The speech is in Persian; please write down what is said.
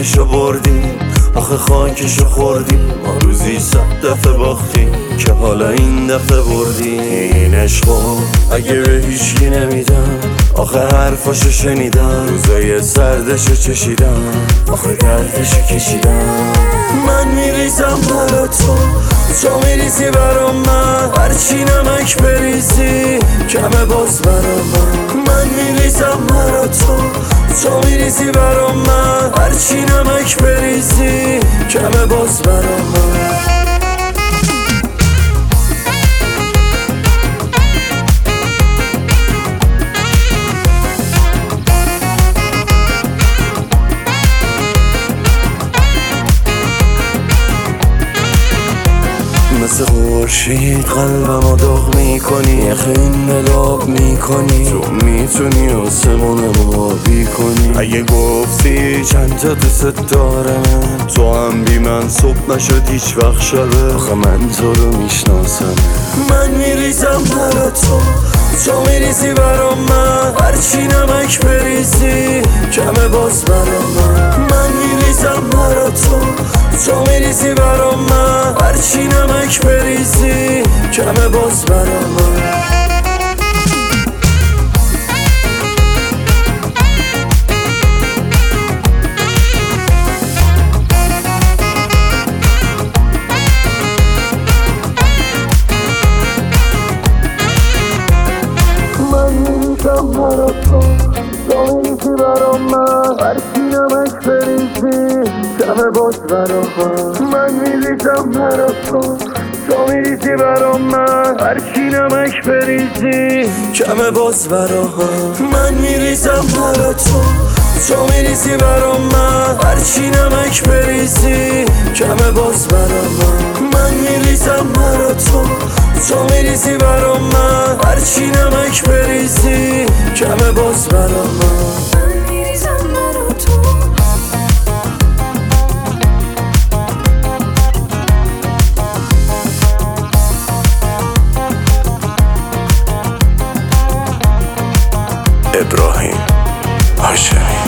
جونشو بردیم، آخه خاکشو خوردیم. ما روزی 100 دفعه باختیم که حالا این دفعه بردیم. این عشقو اگه به هیچکی نمیدم، آخه حرفاشو شنیدم، روزای سردشو چشیدم، آخه دردشو کشیدم. من میریزم برا تو میریزی برا من، هرچی نمک بریزی کمه باز برا من میریزم برا تو میریزی برا من، هرچی نمک بریزی کمه باز برا من. مثل خورشید قلبمو داغ میکنی، یخ این ملاب میکنی، تو میتونی آسمونمو آبی کنی. اگه گفتی چند تا دوست دارم، تو هم بی من صبح نشد هیچ وقت شبه، آخه من تو رو میشناسم. من میریزم برا تو میریزی برا من، هرچی نمک بریزی کمه باز برا من میریزم برا تو میریزی برا من، هرچی نمک بریزی کمه باز برا من. برا تو میریزی برا من، هرچی نمک بریزی کمه باز برا من میریزم برا تو میریزی برا من، هرچی نمک بریزی کمه باز برا من میریزم برا تو میریزی برا من، هرچی نمک بریزی کمه باز برا من میریزم برا تو میریزی برا من، هرچی نمک بریزی کمه باز برا من میریزم برا تو. ابراهیم هاشمی.